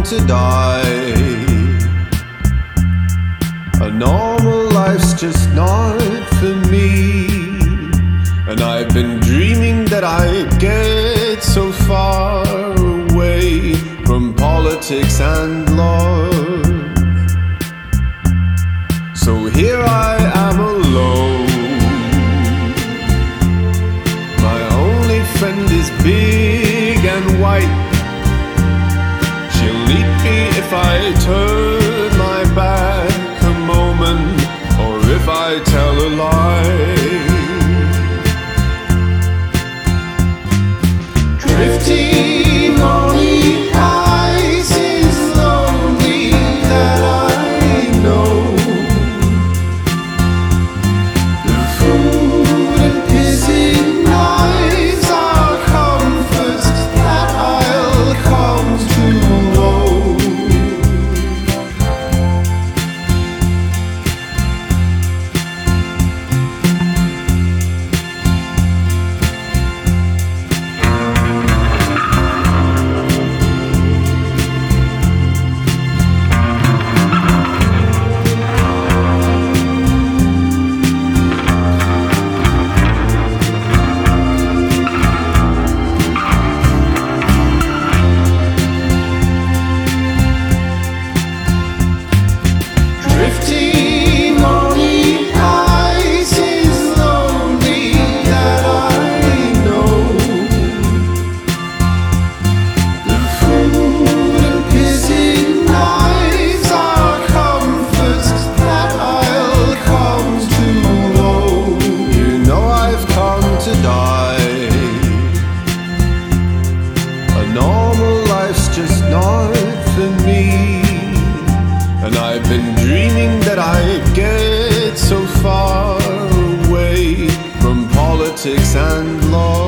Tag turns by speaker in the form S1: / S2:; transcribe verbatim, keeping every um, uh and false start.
S1: to die. A normal life's just not for me, and I've been dreaming that I'd get so far away from politics and love. So here I am alone. My only friend is big and white. She'll eat me if I turn my back a moment, or if I tell a lie. Drifting on the ice is lonely, that I know. The food and pissing knives are comforts that I'll come to know. Drifting on the ice is lonely, that I know. The food and pissing knives are comforts that I'll come to know. You know I've come to die. A normal life's just not for me, and I've been dreaming that I'd get so far away from politics and law.